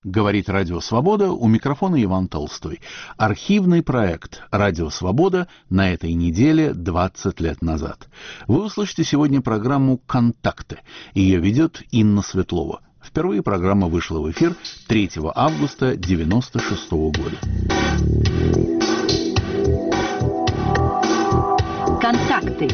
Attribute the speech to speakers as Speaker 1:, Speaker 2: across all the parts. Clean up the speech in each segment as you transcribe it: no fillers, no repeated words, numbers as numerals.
Speaker 1: Говорит Радио Свобода, у микрофона Иван Толстой. Архивный проект «Радио Свобода» на этой неделе 20 лет назад. Вы услышите сегодня программу «Контакты». Ее ведет Инна Светлова. Впервые программа вышла в эфир 3 августа 1996 года.
Speaker 2: Контакты.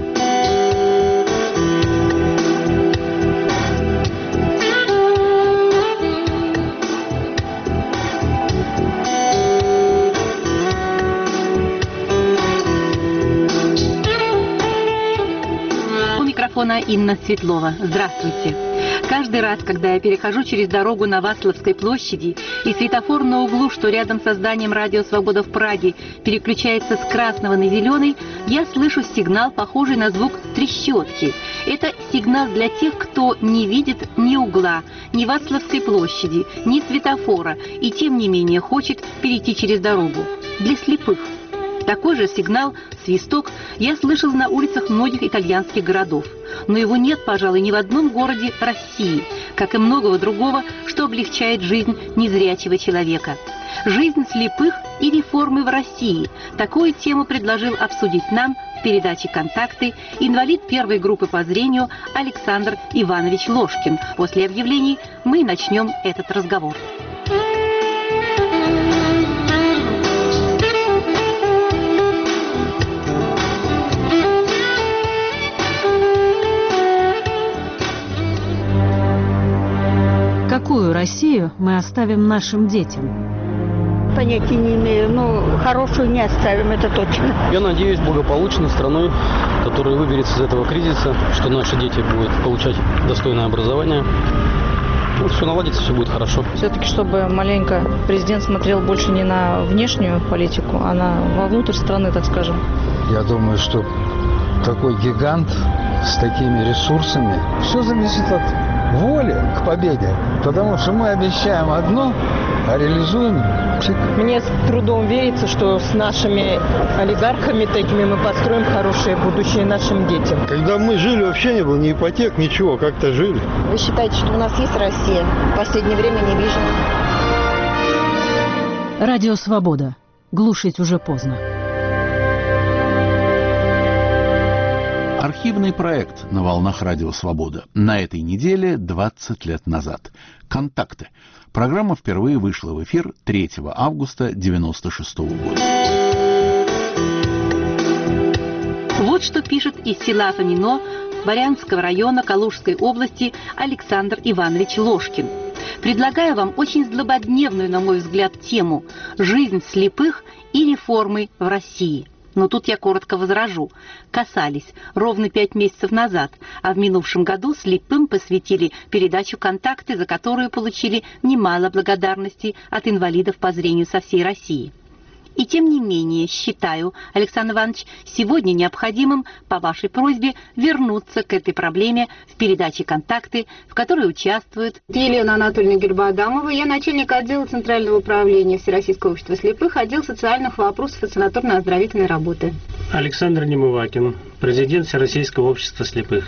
Speaker 2: Инна Светлова. Здравствуйте. Каждый раз, когда я перехожу через дорогу на Вацлавской площади и светофор на углу, что рядом со зданием «Радио Свобода» в Праге, переключается с красного на зеленый, я слышу сигнал, похожий на звук трещотки. Это сигнал для тех, кто не видит ни угла, ни Вацлавской площади, ни светофора и тем не менее хочет перейти через дорогу. Для слепых. Такой же сигнал, свисток, я слышал на улицах многих итальянских городов. Но его нет, пожалуй, ни в одном городе России, как и многого другого, что облегчает жизнь незрячего человека. Жизнь слепых и реформы в России. Такую тему предложил обсудить нам в передаче «Контакты» инвалид первой группы по зрению Александр Иванович Ложкин. После объявлений мы начнем этот разговор.
Speaker 3: Какую Россию мы оставим нашим детям?
Speaker 4: Понятия не имею, но хорошую не оставим, это точно.
Speaker 5: Я надеюсь, благополучной страной, которая выберется из этого кризиса, что наши дети будут получать достойное образование. Вот все наладится, все будет хорошо.
Speaker 6: Все-таки, чтобы маленько президент смотрел больше не на внешнюю политику, а вовнутрь страны, так скажем.
Speaker 7: Я думаю, что такой гигант с такими ресурсами, все зависит от воли к победе, потому что мы обещаем одно, а реализуем пшик.
Speaker 8: Мне с трудом верится, что с нашими олигархами такими мы построим хорошее будущее нашим детям.
Speaker 9: Когда мы жили, вообще не было ни ипотек, ничего, как-то жили.
Speaker 10: Вы считаете, что у нас есть Россия? В последнее время не вижу.
Speaker 3: Радио Свобода. Глушить уже поздно.
Speaker 1: Архивный проект на волнах Радио Свобода. На этой неделе 20 лет назад. «Контакты». Программа впервые вышла в эфир 3 августа 1996 года.
Speaker 2: Вот что пишет из села Фомино Барянского района Калужской области Александр Иванович Ложкин. Предлагаю вам очень злободневную, на мой взгляд, тему «Жизнь слепых и реформы в России». Но тут я коротко возражу. Касались ровно 5 месяцев назад, а в минувшем году слепым посвятили передачу «Контакты», за которую получили немало благодарностей от инвалидов по зрению со всей России. И тем не менее, считаю, Александр Иванович, сегодня необходимым, по вашей просьбе, вернуться к этой проблеме в передаче «Контакты», в которой участвуют
Speaker 11: Елена Анатольевна Гербоадамова, я начальник отдела Центрального управления Всероссийского общества слепых, отдел социальных вопросов и санаторно-оздоровительной работы.
Speaker 12: Александр Немывакин, президент Всероссийского общества слепых.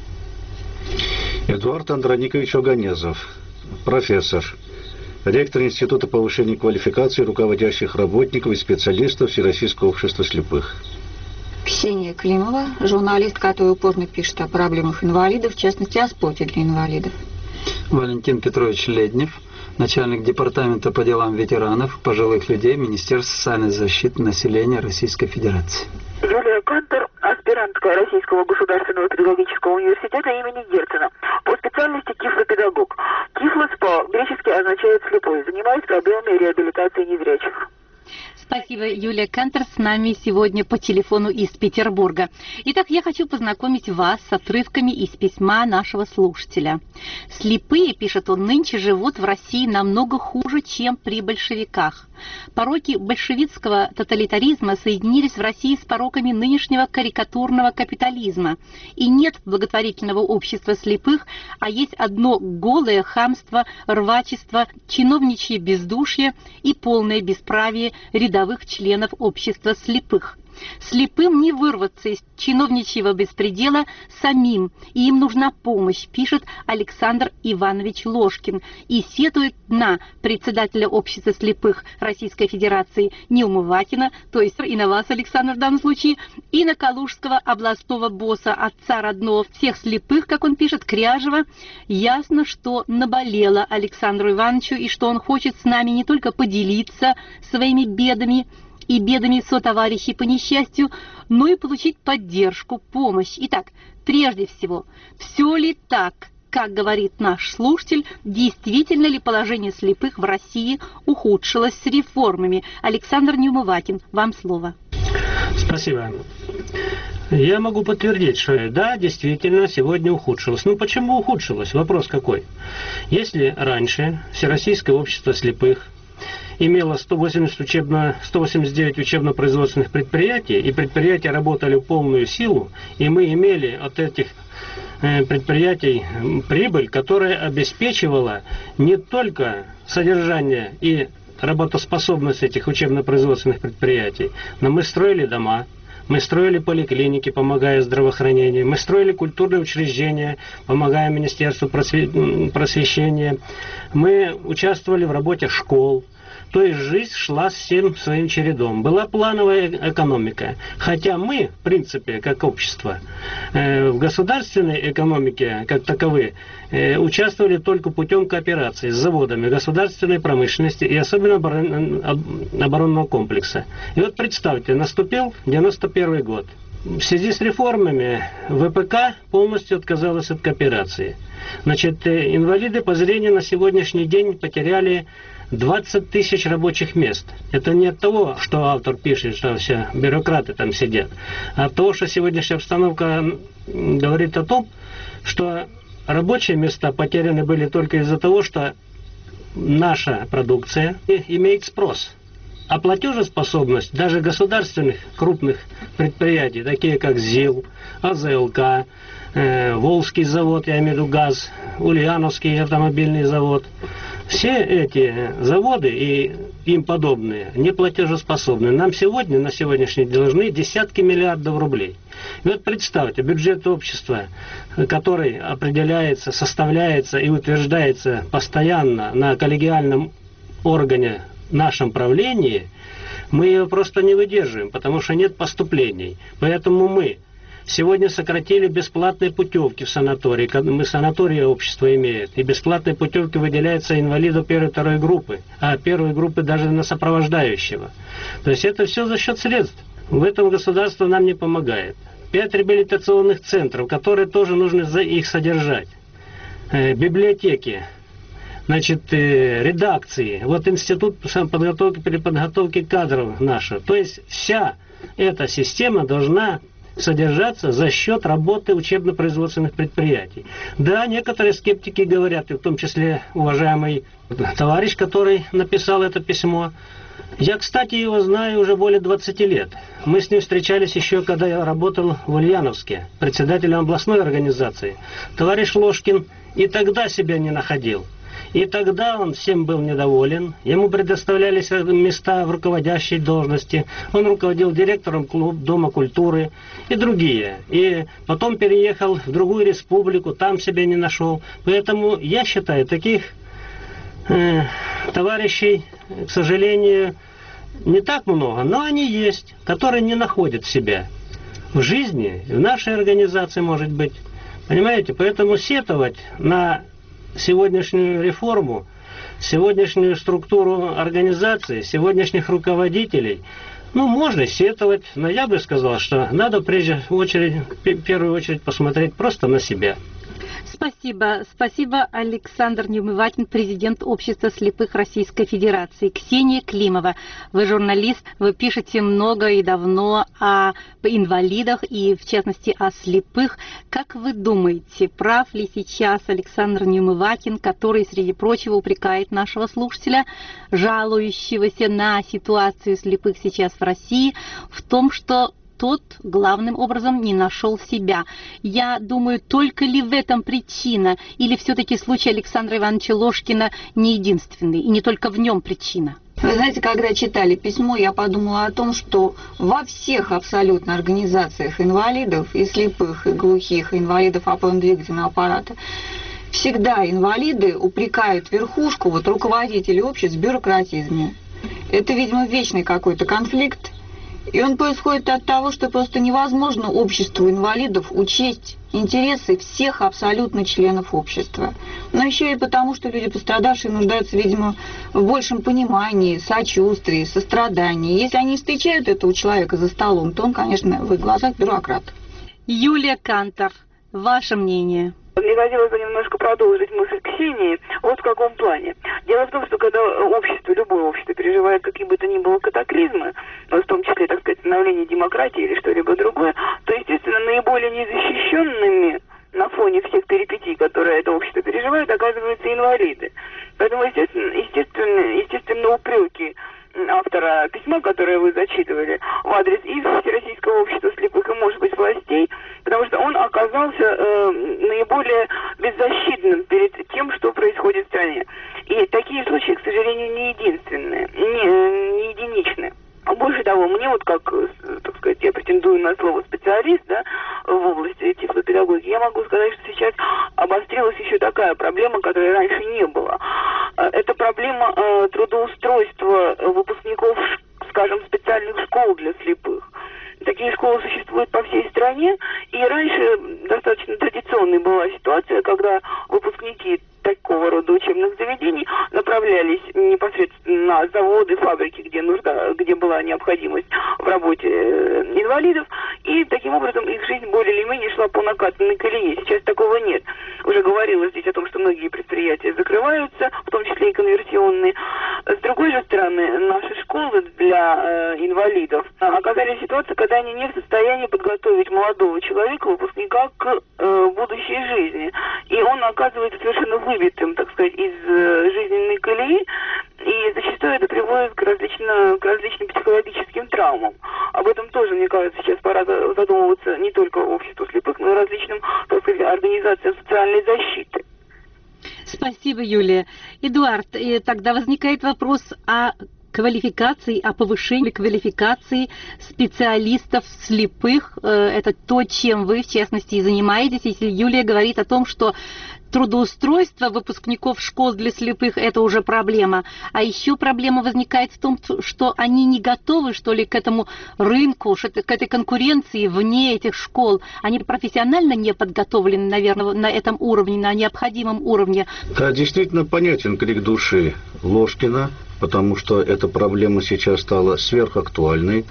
Speaker 13: Эдуард Андроникович Оганезов, профессор, ректор Института повышения квалификации руководящих работников и специалистов Всероссийского общества слепых.
Speaker 11: Ксения Климова, журналист, который упорно пишет о проблемах инвалидов, в частности, о спорте для инвалидов.
Speaker 14: Валентин Петрович Леднев, начальник департамента по делам ветеранов, пожилых людей, Министерства социальной защиты населения Российской Федерации.
Speaker 15: Юлия Кантер, аспирантка Российского государственного педагогического университета имени Герцена. По специальности тифлопедагог. Тифлос по-гречески означает слепой. Занимаюсь проблемами реабилитации незрячих.
Speaker 2: Спасибо, Юлия Кантер с нами сегодня по телефону из Петербурга. Итак, я хочу познакомить вас с отрывками из письма нашего слушателя. «Слепые, — пишет он, — нынче живут в России намного хуже, чем при большевиках. Пороки большевистского тоталитаризма соединились в России с пороками нынешнего карикатурного капитализма. И нет благотворительного общества слепых, а есть одно голое хамство, рвачество, чиновничье бездушье и полное бесправие рядовых членов общества слепых. Слепым не вырваться из чиновничьего беспредела самим, и им нужна помощь, пишет Александр Иванович Ложкин, и сетует на председателя общества слепых Российской Федерации Неумывакина, то есть и на вас, Александр, в данном случае, и на калужского областного босса, отца родного всех слепых, как он пишет, Кряжева. Ясно, что наболело Александру Ивановичу, и что он хочет с нами не только поделиться своими бедами и бедами сотоварищей по несчастью, но и получить поддержку, помощь. Итак, прежде всего, все ли так, как говорит наш слушатель, действительно ли положение слепых в России ухудшилось с реформами? Александр Неумывакин, вам слово.
Speaker 12: Спасибо. Я могу подтвердить, что да, действительно, сегодня ухудшилось. Ну, почему ухудшилось? Вопрос какой? Если раньше Всероссийское общество слепых имело 189 учебно-производственных предприятий, и предприятия работали в полную силу, и мы имели от этих предприятий прибыль, которая обеспечивала не только содержание и работоспособность этих учебно-производственных предприятий, но мы строили дома, мы строили поликлиники, помогая здравоохранению, мы строили культурные учреждения, помогая Министерству просвещения, мы участвовали в работе школ. То есть жизнь шла всем своим чередом. Была плановая экономика. Хотя мы, в принципе, как общество, в государственной экономике, как таковые, участвовали только путем кооперации с заводами государственной промышленности и особенно оборонного комплекса. И вот представьте, наступил 91 год. В связи с реформами ВПК полностью отказалась от кооперации. Значит, инвалиды по зрению на сегодняшний день потеряли 20 тысяч рабочих мест. Это не от того, что автор пишет, что все бюрократы там сидят, а от того, что сегодняшняя обстановка говорит о том, что рабочие места потеряны были только из-за того, что наша продукция имеет спрос. А платежеспособность даже государственных крупных предприятий, такие как ЗИЛ, АЗЛК, Волжский завод, я имею в виду ГАЗ, Ульяновский автомобильный завод, все эти заводы и им подобные не платежеспособны. Нам сегодня, на сегодняшний день, должны десятки миллиардов рублей. И вот представьте, бюджет общества, который определяется, составляется и утверждается постоянно на коллегиальном органе, нашем правлении, мы его просто не выдерживаем, потому что нет поступлений. Поэтому мы сегодня сократили бесплатные путевки в санатории. Мы санатории общество имеет. И бесплатные путевки выделяются инвалиду первой и второй группы. А первой группы даже на сопровождающего. То есть это все за счет средств. В этом государство нам не помогает. 5 реабилитационных центров, которые тоже нужно их содержать. Библиотеки. Значит, редакции. Вот институт переподготовки кадров нашего. То есть вся эта система должна содержаться за счет работы учебно-производственных предприятий. Да, некоторые скептики говорят, и в том числе уважаемый товарищ, который написал это письмо. Я, кстати, его знаю уже более 20 лет. Мы с ним встречались еще, когда я работал в Ульяновске, председателем областной организации. Товарищ Ложкин и тогда себя не находил. И тогда он всем был недоволен, ему предоставлялись места в руководящей должности, он руководил директором Дома культуры и другие. И потом переехал в другую республику, там себя не нашел. Поэтому я считаю, таких товарищей, к сожалению, не так много, но они есть, которые не находят себя в жизни, в нашей организации, может быть. Понимаете, поэтому сетовать на сегодняшнюю реформу, сегодняшнюю структуру организации, сегодняшних руководителей, ну, можно сетовать, но я бы сказал, что надо в первую очередь посмотреть просто на себя.
Speaker 2: Спасибо. Спасибо, Александр Неумывакин, президент Общества слепых Российской Федерации. Ксения Климова, вы журналист, вы пишете много и давно о инвалидах и, в частности, о слепых. Как вы думаете, прав ли сейчас Александр Неумывакин, который, среди прочего, упрекает нашего слушателя, жалующегося на ситуацию слепых сейчас в России, в том, что тот главным образом не нашел себя? Я думаю, только ли в этом причина, или все-таки случай Александра Ивановича Ложкина не единственный, и не только в нем причина?
Speaker 16: Вы знаете, когда читали письмо, я подумала о том, что во всех абсолютно организациях инвалидов, и слепых, и глухих, и инвалидов опорно-двигательного аппарата, всегда инвалиды упрекают верхушку, вот руководителей обществ в бюрократизме. Это, видимо, вечный какой-то конфликт. И он происходит от того, что просто невозможно обществу инвалидов учесть интересы всех абсолютно членов общества. Но еще и потому, что люди пострадавшие нуждаются, видимо, в большем понимании, сочувствии, сострадании. Если они встречают этого человека за столом, то он, конечно, в их глазах бюрократ.
Speaker 2: Юлия Кантор, ваше мнение?
Speaker 15: Мне хотелось бы немножко продолжить мысль Ксении. Вот в каком плане. Дело в том, что когда общество, любое общество переживает какие бы то ни было катаклизмы, в том числе, так сказать, становление демократии или что-либо другое, то, естественно, наиболее незащищенными на фоне всех перипетий, которые это общество переживает, оказываются инвалиды. Поэтому, естественно, упреки автора письма, которое вы зачитывали, в адрес и Всероссийского общества слепых, и, может быть, властей, потому что он оказался наиболее беззащитным перед тем, что происходит в стране. И такие случаи, к сожалению, не единственные, не единичны. Больше того, мне вот как, так сказать, я претендую на слово специалист, да, в области тифлопедагогики, я могу сказать, что сейчас обострилась еще такая проблема, которой раньше не было. Это проблема трудоустройства выпускников, скажем, специальных школ для слепых. Такие школы существуют по всей стране, и раньше достаточно традиционной была ситуация, когда выпускники такого рода учебных заведений направлялись непосредственно на заводы, фабрики, где была необходимость в работе инвалидов, и таким образом их жизнь более или менее шла по накатанной колее. Сейчас такого нет. Уже говорилось здесь о том, что многие предприятия закрываются, в том числе и конверсионные. С другой же стороны, наши школы для инвалидов оказались в ситуации, когда они не в состоянии подготовить молодого человека, выпускника, к будущей жизни. И он оказывается совершенно выбитым, так сказать, из жизненной колеи, и зачастую это приводит к различным психологическим травмам. Об этом тоже, мне кажется, сейчас пора задумываться не только обществу слепых, но и различным, так сказать, организациям социальной защиты.
Speaker 2: Спасибо, Юлия. Эдуард, тогда возникает вопрос о квалификации, о повышении квалификации специалистов слепых. Это то, чем вы, в частности, и занимаетесь. Если Юлия говорит о том, что трудоустройство выпускников школ для слепых – это уже проблема. А еще проблема возникает в том, что они не готовы, что ли, к этому рынку, к этой конкуренции вне этих школ. Они профессионально не подготовлены, наверное, на этом уровне, на необходимом уровне.
Speaker 13: Да, действительно понятен крик души Ложкина, потому что эта проблема сейчас стала сверхактуальной,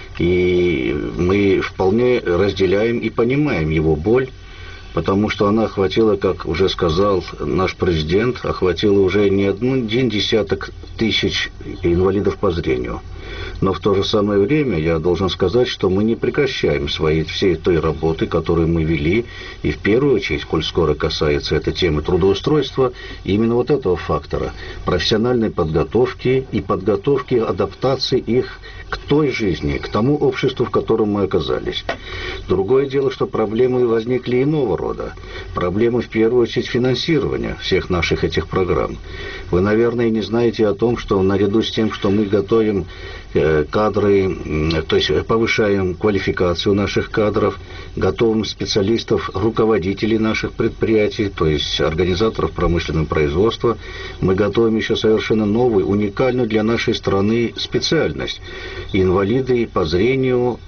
Speaker 13: и мы вполне разделяем и понимаем его боль, потому что она охватила, как уже сказал наш президент, охватила уже не один десяток тысяч инвалидов по зрению. Но в то же самое время я должен сказать, что мы не прекращаем всей той работы, которую мы вели, и в первую очередь, коль скоро касается этой темы трудоустройства, именно вот этого фактора профессиональной подготовки и подготовки адаптации их к той жизни, к тому обществу, в котором мы оказались. Другое дело, что проблемы возникли иного рода. Проблемы, в первую очередь, финансирования всех наших этих программ. Вы, наверное, не знаете о том, что наряду с тем, что мы готовим кадры, то есть повышаем квалификацию наших кадров, готовим специалистов, руководителей наших предприятий, то есть организаторов промышленного производства, мы готовим еще совершенно новую, уникальную для нашей страны специальность. Инвалиды по зрению,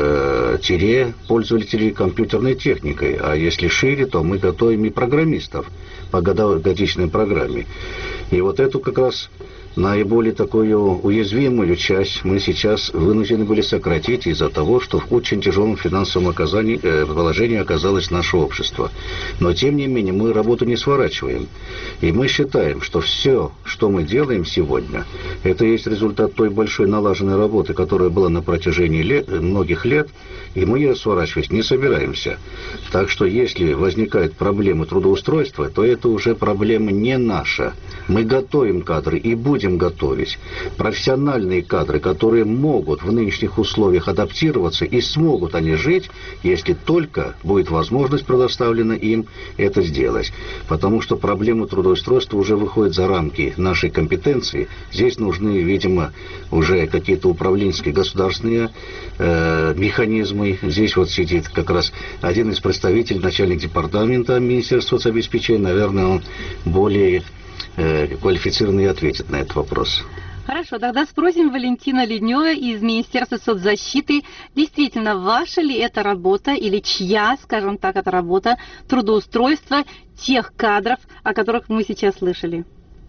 Speaker 13: пользователей компьютерной техникой. А если шире, то мы готовим и программистов по годичной программе. И вот эту как раз наиболее такую уязвимую часть мы сейчас вынуждены были сократить из-за того, что в очень тяжелом финансовом положении оказалось наше общество. Но, тем не менее, мы работу не сворачиваем. И мы считаем, что все, что мы делаем сегодня, это есть результат той большой налаженной работы, которая была на протяжении многих лет, и мы ее сворачивать не собираемся. Так что, если возникают проблемы трудоустройства, то это уже проблема не наша. Мы готовим кадры и будем этим готовить. Профессиональные кадры, которые могут в нынешних условиях адаптироваться, и смогут они жить, если только будет возможность предоставлена им это сделать. Потому что проблема трудоустройства уже выходит за рамки нашей компетенции. Здесь нужны, видимо, уже какие-то управленческие государственные механизмы. Здесь вот сидит как раз один из представителей, начальник департамента Министерства соцобеспечения. Наверное, он более квалифицированный и ответит на этот вопрос.
Speaker 2: Хорошо, тогда спросим Валентина Леднева из Министерства соцзащиты, действительно, ваша ли это работа или чья, скажем так, это работа трудоустройства тех кадров, о которых мы сейчас слышали?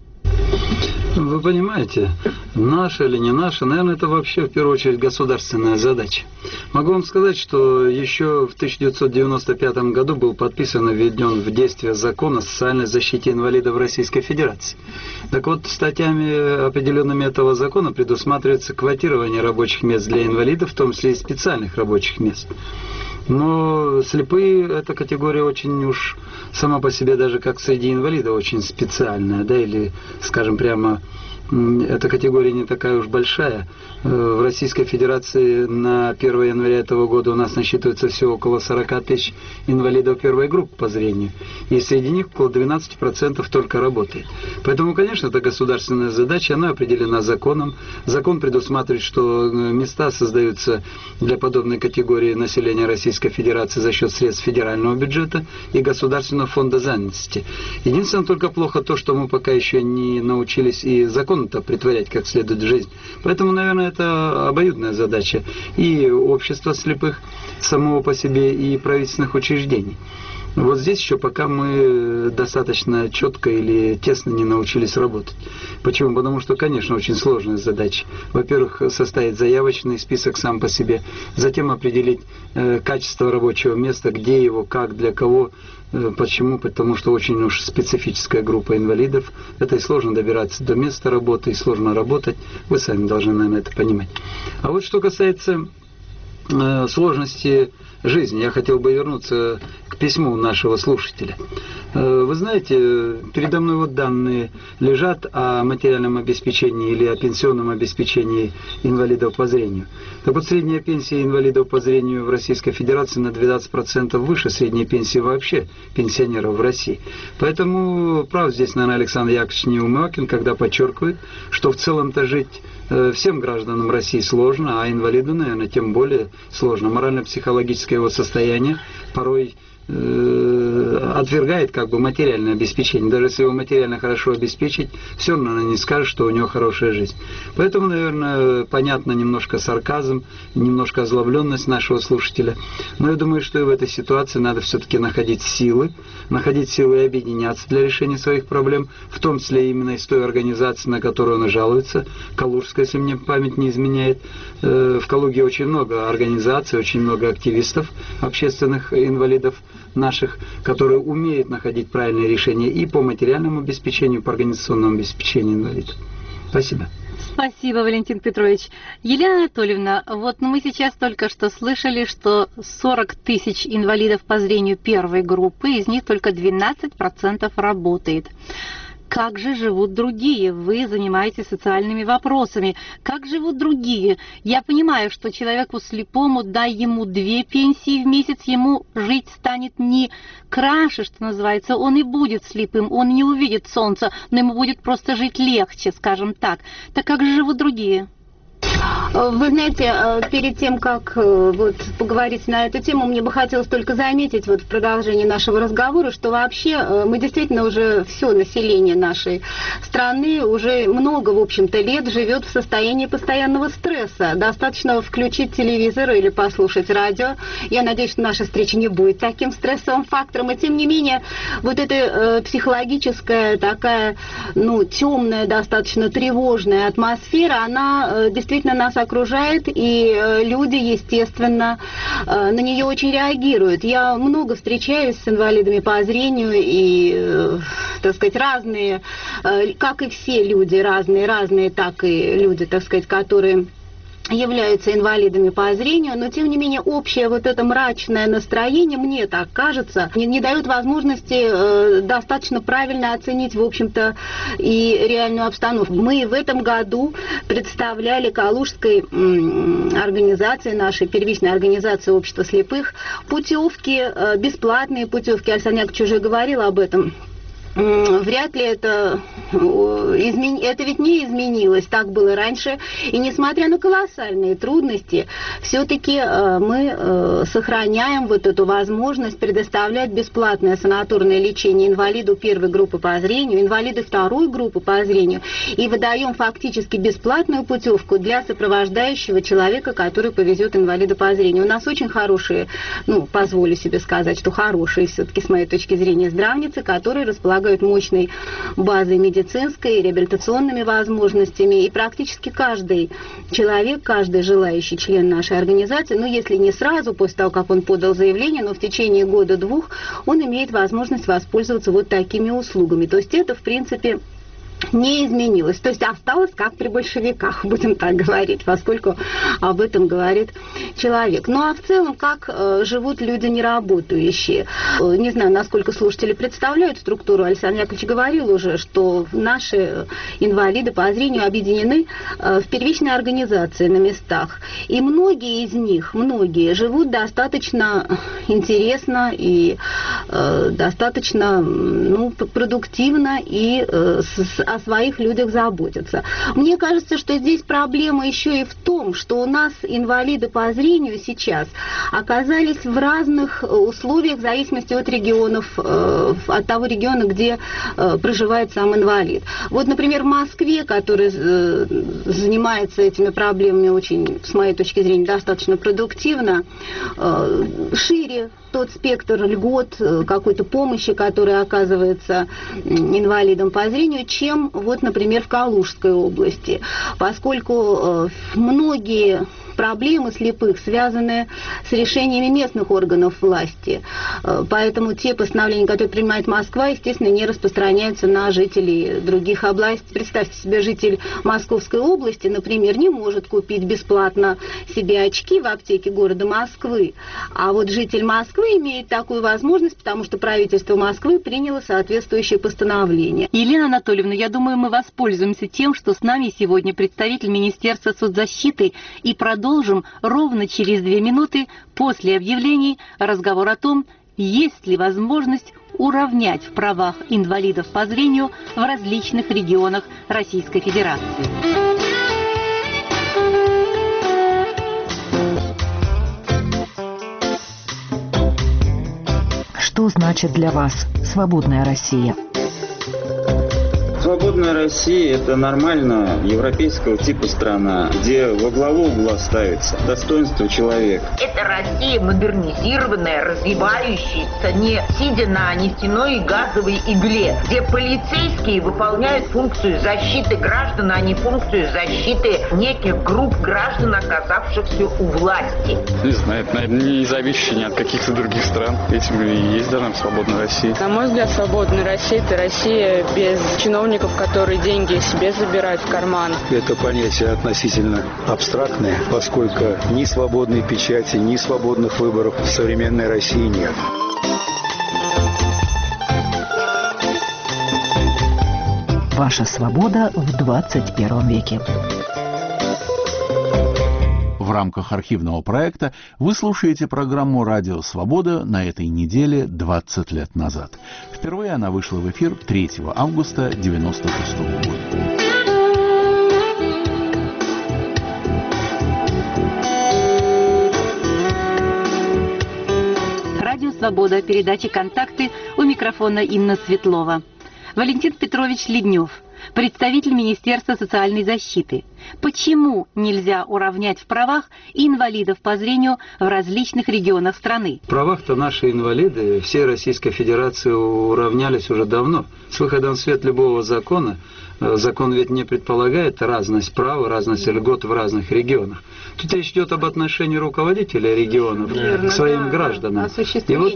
Speaker 14: Вы понимаете, наша или не наша, наверное, это вообще в первую очередь государственная задача. Могу вам сказать, что еще в 1995 году был подписан и введен в действие закон о социальной защите инвалидов Российской Федерации. Так вот, статьями определенными этого закона предусматривается квотирование рабочих мест для инвалидов, в том числе и специальных рабочих мест. Но слепые – эта категория очень уж сама по себе, даже как среди инвалидов, очень специальная, да, или, скажем прямо, эта категория не такая уж большая. В Российской Федерации на 1 января этого года у нас насчитывается всего около 40 тысяч инвалидов первой группы по зрению. И среди них около 12% только работает. Поэтому, конечно, это государственная задача, она определена законом. Закон предусматривает, что места создаются для подобной категории населения Российской Федерации за счет средств федерального бюджета и Государственного фонда занятости. Единственное, только плохо то, что мы пока еще не научились и закон-то притворять как следует в жизнь. Поэтому, наверное, это обоюдная задача и общества слепых самого по себе, и правительственных учреждений. Вот здесь еще пока мы достаточно четко или тесно не научились работать. Почему? Потому что, конечно, очень сложная задача. Во-первых, составить заявочный список сам по себе, затем определить качество рабочего места, где его, как, для кого. Почему? Потому что очень уж специфическая группа инвалидов. Это и сложно добираться до места работы, и сложно работать. Вы сами должны, наверное, это понимать. А вот что касается сложности жизни, я хотел бы вернуться к письму нашего слушателя. Вы знаете, передо мной вот данные лежат о материальном обеспечении или о пенсионном обеспечении инвалидов по зрению. Так вот, средняя пенсия инвалидов по зрению в Российской Федерации на 12% выше средней пенсии вообще пенсионеров в России. Поэтому прав здесь, наверное, Александр Яковлевич Неумакин, когда подчеркивает, что в целом-то жить всем гражданам России сложно, а инвалиду, наверное, тем более сложно. Морально-психологическое его состояние порой отвергает как бы материальное обеспечение. Даже если его материально хорошо обеспечить, все равно она не скажет, что у него хорошая жизнь. Поэтому, наверное, понятно немножко сарказм, немножко озлобленность нашего слушателя. Но я думаю, что и в этой ситуации надо все-таки находить силы и объединяться для решения своих проблем, в том числе именно из той организации, на которую он жалуется, Калужская, если мне память не изменяет. В Калуге очень много организаций, очень много активистов, общественных инвалидов наших, которые умеют находить правильные решения и по материальному обеспечению, по организационному обеспечению инвалидов. Спасибо.
Speaker 2: Спасибо, Валентин Петрович. Елена Анатольевна, вот мы сейчас только что слышали, что 40 тысяч инвалидов по зрению первой группы, из них только 12% работает. Как же живут другие? Вы занимаетесь социальными вопросами. Как живут другие? Я понимаю, что человеку слепому, дай ему 2 пенсии в месяц, ему жить станет не краше, что называется. Он и будет слепым, он не увидит солнца, но ему будет просто жить легче, скажем так. Так как же живут другие?
Speaker 11: Вы знаете, перед тем, как вот поговорить на эту тему, мне бы хотелось только заметить вот в продолжении нашего разговора, что вообще мы действительно уже все население нашей страны уже много, в общем-то, лет живет в состоянии постоянного стресса. Достаточно включить телевизор или послушать радио. Я надеюсь, что наша встреча не будет таким стрессовым фактором. И тем не менее, вот эта психологическая такая, темная, достаточно тревожная атмосфера, она действительно нас окружает, и люди, естественно, на нее очень реагируют. Я много встречаюсь с инвалидами по зрению, и, так сказать, разные, как и все люди, разные, так и люди, так сказать, которые являются инвалидами по зрению, но тем не менее общее вот это мрачное настроение, мне так кажется, не дает возможности достаточно правильно оценить, в общем-то, и реальную обстановку. Мы в этом году представляли Калужской организации, нашей первичной организации общества слепых, путевки, бесплатные путевки. Александр Яковлевич уже говорил об этом. Вряд ли это ведь не изменилось, так было раньше. И несмотря на колоссальные трудности, все-таки мы сохраняем вот эту возможность предоставлять бесплатное санаторное лечение инвалиду первой группы по зрению, инвалиду второй группы по зрению, и выдаем фактически бесплатную путевку для сопровождающего человека, который повезет инвалида по зрению. У нас очень хорошие, позволю себе сказать, что хорошие все-таки с моей точки зрения здравницы, которые располагают мощной базой медицинской, реабилитационными возможностями. И практически каждый человек, каждый желающий член нашей организации, если не сразу, после того, как он подал заявление, но в течение года-двух, он имеет возможность воспользоваться вот такими услугами. То есть это, в принципе, не изменилось. То есть осталось как при большевиках, будем так говорить, поскольку об этом говорит человек. Ну а в целом, как живут люди неработающие? Не знаю, насколько слушатели представляют структуру. Александр Яковлевич говорил уже, что наши инвалиды по зрению объединены в первичной организации на местах. И многие из них, живут достаточно интересно и достаточно продуктивно и о своих людях заботятся. Мне кажется, что здесь проблема еще и в том, что у нас инвалиды по зрению сейчас оказались в разных условиях в зависимости от регионов, от того региона, где проживает сам инвалид. Вот, например, в Москве, который занимается этими проблемами очень, с моей точки зрения, достаточно продуктивно, шире тот спектр льгот, какой-то помощи, которая оказывается инвалидам по зрению, чем, вот, например, в Калужской области, поскольку многие проблемы слепых связаны с решениями местных органов власти. Поэтому те постановления, которые принимает Москва, естественно, не распространяются на жителей других областей. Представьте себе, житель Московской области, например, не может купить бесплатно себе очки в аптеке города Москвы. А вот житель Москвы имеет такую возможность, потому что правительство Москвы приняло соответствующее постановление.
Speaker 2: Елена Анатольевна, я думаю, мы воспользуемся тем, что с нами сегодня представитель Министерства соцзащиты, и продолжим ровно через 2 минуты после объявлений разговор о том, есть ли возможность уравнять в правах инвалидов по зрению в различных регионах Российской Федерации.
Speaker 3: Что значит для вас свободная Россия?
Speaker 17: Свободная Россия – это нормально европейского типа страна, где во главу угла ставится достоинство человека.
Speaker 18: Это Россия модернизированная, развивающаяся, не сидя на нефтяной и газовой игле, где полицейские выполняют функцию защиты граждан, а не функцию защиты неких групп граждан, оказавшихся у власти.
Speaker 19: Не знаю, это, наверное, не зависящее ни от каких-то других стран. Этим и есть даже свободная Россия.
Speaker 6: На мой взгляд, свободная Россия – это Россия без чиновников, которые деньги себе забирают в карман.
Speaker 9: Это понятие относительно абстрактное, поскольку ни свободной печати, ни свободных выборов в современной России нет.
Speaker 3: Ваша свобода в 21 веке.
Speaker 1: В рамках архивного проекта вы слушаете программу «Радио Свобода» на этой неделе 20 лет назад. Впервые она вышла в эфир 3 августа 1996 года.
Speaker 2: Радио Свобода, передача «Контакты», у микрофона Инна Светлова. Валентин Петрович Леднев, представитель Министерства социальной защиты. Почему нельзя уравнять в правах инвалидов по зрению в различных регионах страны?
Speaker 14: В правах-то наши инвалиды всей Российской Федерации уравнялись уже давно. С выходом в свет любого закона закон ведь не предполагает разность прав, разность льгот в разных регионах. Тут речь идет об отношении руководителя регионов к своим гражданам. И вот,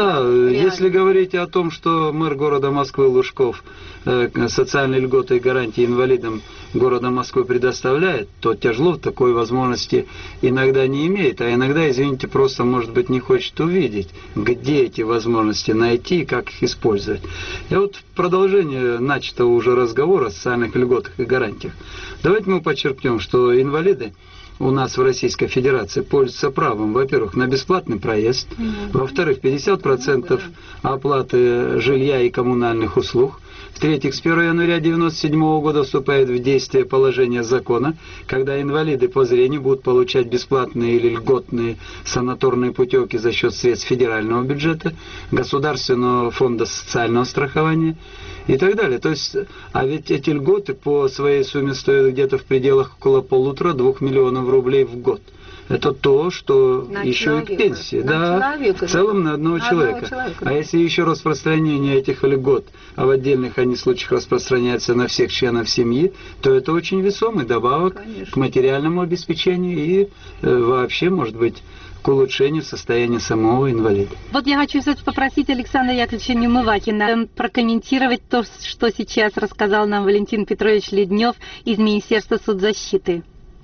Speaker 14: если говорить о том, что мэр города Москвы Лужков социальные льготы и гарантии инвалидам города Москвы предоставляет, то Тяжлов такой возможности иногда не имеет, а иногда, извините, просто, может быть, не хочет увидеть, где эти возможности найти и как их использовать. И вот в продолжение начатого уже разговора о социальных льготах и гарантиях, давайте мы подчеркнем, что инвалиды у нас в Российской Федерации пользуются правом, во-первых, на бесплатный проезд, во-вторых, 50% оплаты жилья и коммунальных услуг, в-третьих, с 1 января 1997 года вступает в действие положение закона, когда инвалиды по зрению будут получать бесплатные или льготные санаторные путевки за счет средств федерального бюджета, Государственного фонда социального страхования и так далее. То есть, а ведь эти льготы по своей сумме стоят где-то в пределах около 1,5–2 миллионов рублей в год. Это то, что на еще человека, и к пенсии. В целом на одного человека. А если еще распространение этих льгот, а в отдельных они случаях распространяются на всех членов семьи, то это очень весомый добавок к материальному обеспечению и вообще, может быть, к улучшению состояния самого инвалида.
Speaker 2: Вот я хочу попросить Александра Яковлевича Неумывакина прокомментировать то, что сейчас рассказал нам Валентин Петрович Леднев из Министерства соцзащиты.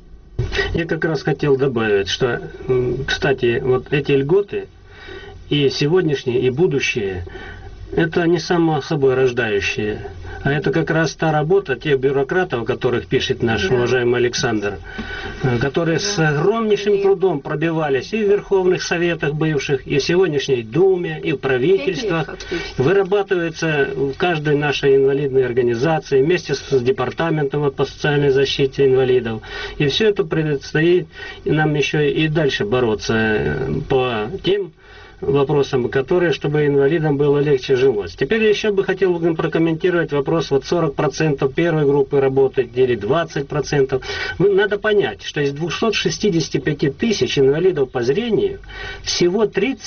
Speaker 12: Я как раз хотел добавить, что, кстати, вот эти льготы, и сегодняшние, и будущие, это не само собой рождающие, а это как раз та работа тех бюрократов, о которых пишет наш уважаемый Александр, которые с огромнейшим трудом пробивались и в Верховных Советах бывших, и в сегодняшней Думе, и в правительствах, вырабатывается в каждой нашей инвалидной организации вместе с департаментом по социальной защите инвалидов. И все это предстоит нам еще и дальше бороться по тем вопросам, которые, чтобы инвалидам было легче жилось. Теперь я еще бы хотел прокомментировать вопрос, вот 40% первой группы работает или 20%. Надо понять, что из 265 тысяч инвалидов по зрению всего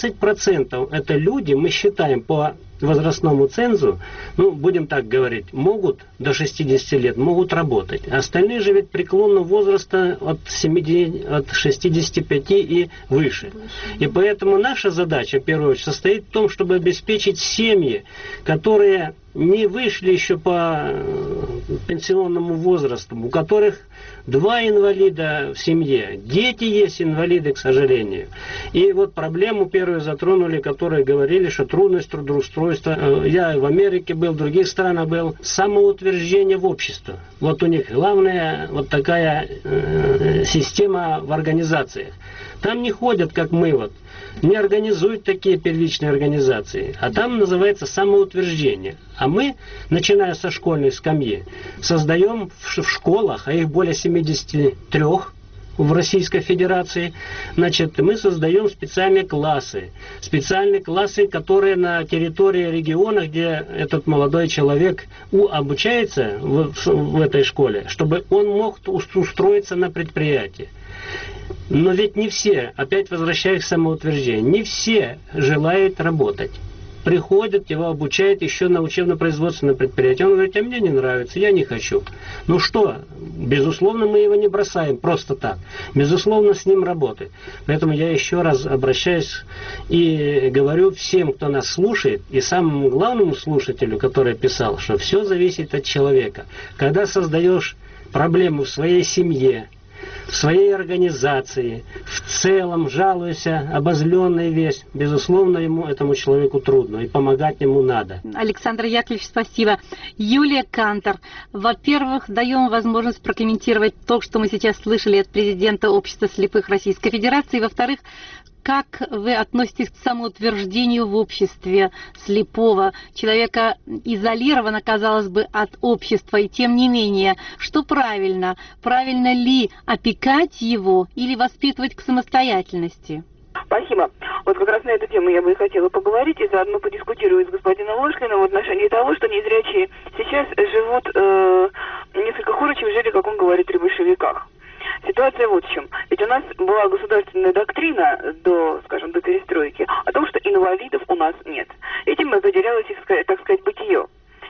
Speaker 12: 30% это люди, мы считаем по возрастному цензу, ну, будем так говорить, могут до 60 лет, могут работать. Остальные же ведь преклонного возраста от 65 и выше. И поэтому наша задача, в первую очередь, состоит в том, чтобы обеспечить семьи, которые не вышли еще по пенсионному возрасту, у которых 2 инвалида в семье, дети есть инвалиды, к сожалению. И вот проблему первую затронули, которые говорили, что трудность трудоустройства. Я в Америке был, в других странах был. Самоутверждение в обществе. Вот у них главная вот такая система в организациях. Там не ходят, как мы вот, не организуют такие первичные организации, а там называется самоутверждение. А мы, начиная со школьной скамьи, создаем в школах, а их более 73 в Российской Федерации, значит, мы создаем специальные классы, которые на территории региона, где этот молодой человек обучается в этой школе, чтобы он мог устроиться на предприятие. Но ведь не все, опять возвращаясь к самоутверждению, не все желают работать. Приходят, его обучают еще на учебно-производственном предприятии. Он говорит, а мне не нравится, я не хочу. Ну что, безусловно, мы его не бросаем просто так. Безусловно, с ним работать. Поэтому я еще раз обращаюсь и говорю всем, кто нас слушает, и самому главному слушателю, который писал, что все зависит от человека. Когда создаешь проблему в своей семье, в своей организации, в целом жалуешься, обозленный весь, безусловно, этому человеку трудно, и помогать ему надо.
Speaker 2: Александр Яковлевич, спасибо. Юлия Кантор, во-первых, даем возможность прокомментировать то, что мы сейчас слышали от президента Общества слепых Российской Федерации. Во-вторых, как вы относитесь к самоутверждению в обществе слепого человека, изолировано, казалось бы, от общества, и тем не менее, что правильно? Правильно ли опекать его или воспитывать к самостоятельности?
Speaker 15: Спасибо. Вот как раз на эту тему я бы и хотела поговорить, и заодно подискутирую с господином Ложкиным в отношении того, что незрячие сейчас живут несколько хуже, чем жили, как он говорит, при большевиках. Ситуация вот в чем. Ведь у нас была государственная доктрина до перестройки о том, что инвалидов у нас нет. Этим определялось их, так сказать, бытие.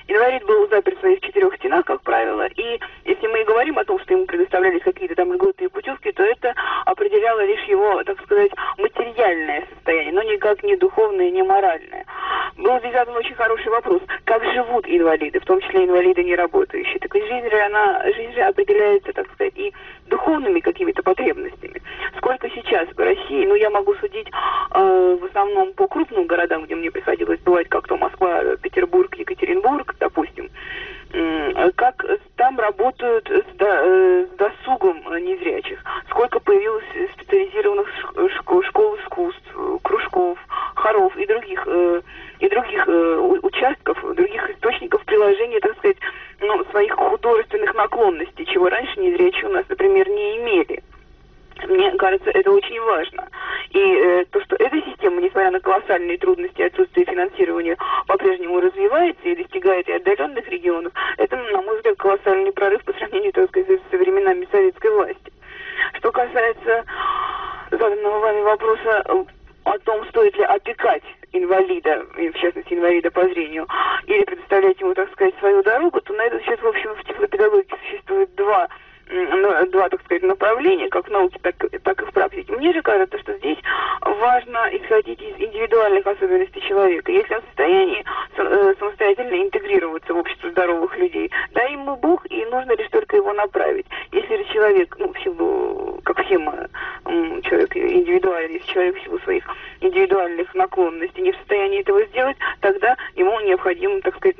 Speaker 15: Инвалид был заперт в своих 4 стенах, как правило, и если мы и говорим о том, что ему предоставлялись какие-то там льготные путевки, то это определяло лишь его, так сказать, материальное состояние, но никак не духовное, не моральное. Был здесь задан очень хороший вопрос, как живут инвалиды, в том числе инвалиды не работающие. Так ведь жизнь же определяется, так сказать, и духовными какими-то потребностями. Сколько сейчас в России, я могу судить в основном по крупным городам, где мне приходилось бывать, как то Москва, Петербург, Екатеринбург, допустим, как там работают с досугом незрячих, сколько появилось специализированных школ искусств, кружков, хоров и других участков, других источников приложения, так сказать, своих художественных наклонностей, чего раньше незрячие у нас, например, не имели. Мне кажется, это очень важно. И то, что эта система, несмотря на колоссальные трудности и отсутствие финансирования, по-прежнему развивается и достигает и отдаленных регионов, это, на мой взгляд, колоссальный прорыв по сравнению, так сказать, со временами советской власти. Что касается заданного вами вопроса о том, стоит ли опекать инвалида, в частности инвалида по зрению, или предоставлять ему, так сказать, свою дорогу, то на этот счет, в общем, в тифлопедагогике существует два, так сказать, направления, как в науке, так и в практике. Мне же кажется, что здесь важно исходить из индивидуальных особенностей человека. Если он в состоянии самостоятельно интегрироваться в общество здоровых людей, дай ему Бог, и нужно лишь только его направить. Если же человек, в силу, как все мы, человек индивидуальный, если человек в силу своих индивидуальных наклонностей не в состоянии этого сделать, тогда ему необходим, так сказать,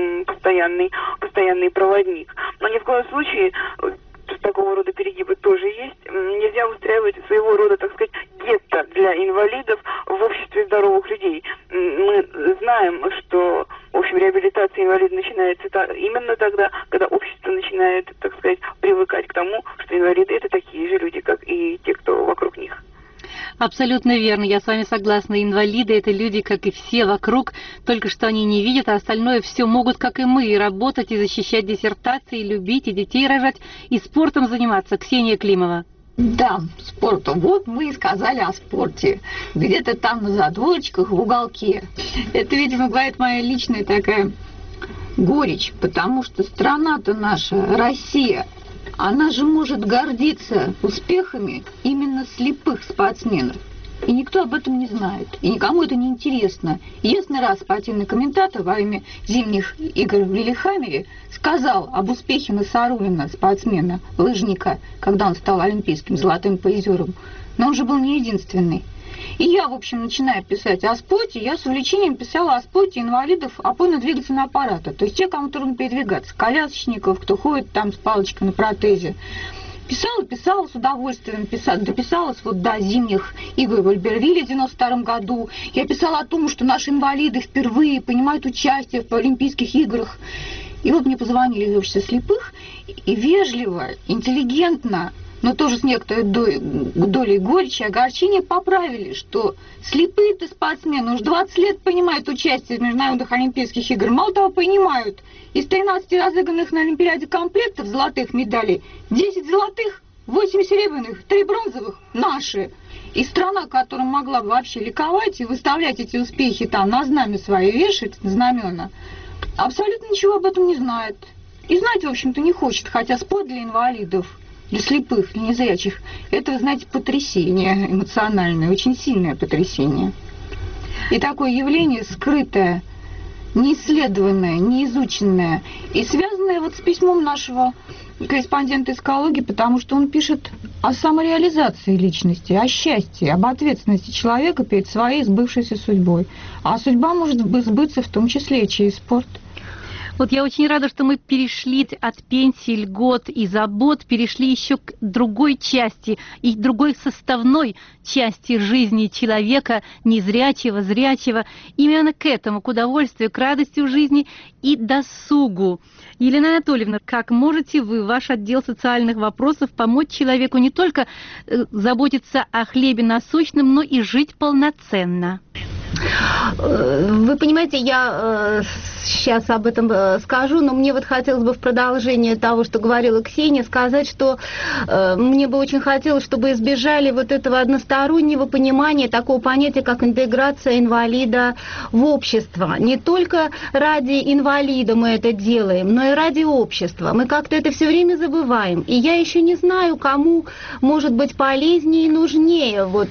Speaker 15: постоянный проводник. Но ни в коем случае такого рода перегибы тоже есть. Нельзя устраивать своего рода, так сказать, гетто для инвалидов в обществе здоровых людей. Мы знаем, что, в общем, реабилитация инвалида начинается именно тогда, когда общество начинает, так сказать, привыкать к тому, что инвалиды — это такие же люди, как и те, кто вокруг них.
Speaker 2: Абсолютно верно, я с вами согласна. Инвалиды — это люди, как и все вокруг, только что они не видят, а остальное все могут, как и мы, и работать, и защищать диссертации, и любить, и детей рожать, и спортом заниматься. Ксения Климова.
Speaker 16: Да, спортом. Вот мы и сказали о спорте. Где-то там на задворочках, в уголке. Это, видимо, бывает моя личная такая горечь, потому что страна-то наша, Россия, она же может гордиться успехами именно слепых спортсменов. И никто об этом не знает. И никому это не интересно. Ясный раз спортивный комментатор во время зимних игр в Лилихаммере сказал об успехе Насаруллина, спортсмена, лыжника, когда он стал олимпийским золотым призером. Но он же был не единственный. И я, в общем, начиная писать о спорте, я с увлечением писала о спорте инвалидов опорно-двигательного аппарата. То есть те, кому трудно передвигаться, колясочников, кто ходит там с палочкой на протезе. Писала с удовольствием, дописалась вот до зимних игр в Альбервилле в 92 году. Я писала о том, что наши инвалиды впервые принимают участие в Олимпийских играх. И вот мне позвонили из общества слепых и вежливо, интеллигентно, но тоже с некоторой долей горечи и огорчения поправили, что слепые-то спортсмены уж 20 лет принимают участие в международных Олимпийских играх. Мало того, принимают. Из 13 разыгранных на Олимпиаде комплектов золотых медалей 10 золотых, 8 серебряных, 3 бронзовых наши. И страна, которая могла бы вообще ликовать и выставлять эти успехи там на знамя свои, вешать на знамена, абсолютно ничего об этом не знает. И знать, в общем-то, не хочет, хотя спорт для инвалидов, для слепых, для незрячих, это, вы знаете, потрясение эмоциональное, очень сильное потрясение. И такое явление скрытое, неисследованное, неизученное, и связанное вот с письмом нашего корреспондента из Калуги, потому что он пишет о самореализации личности, о счастье, об ответственности человека перед своей сбывшейся судьбой. А судьба может сбыться в том числе и через спорт.
Speaker 2: Вот я очень рада, что мы перешли от пенсии, льгот и забот, перешли еще к другой части и другой составной части жизни человека, незрячего, зрячего, именно к этому, к удовольствию, к радости в жизни и досугу. Елена Анатольевна, как можете вы, ваш отдел социальных вопросов, помочь человеку не только заботиться о хлебе насущном, но и жить полноценно?
Speaker 11: Вы понимаете, я сейчас об этом скажу, но мне вот хотелось бы в продолжение того, что говорила Ксения, сказать, что мне бы очень хотелось, чтобы избежали вот этого одностороннего понимания такого понятия, как интеграция инвалида в общество. Не только ради инвалида мы это делаем, но и ради общества. Мы как-то это все время забываем. И я еще не знаю, кому может быть полезнее и нужнее вот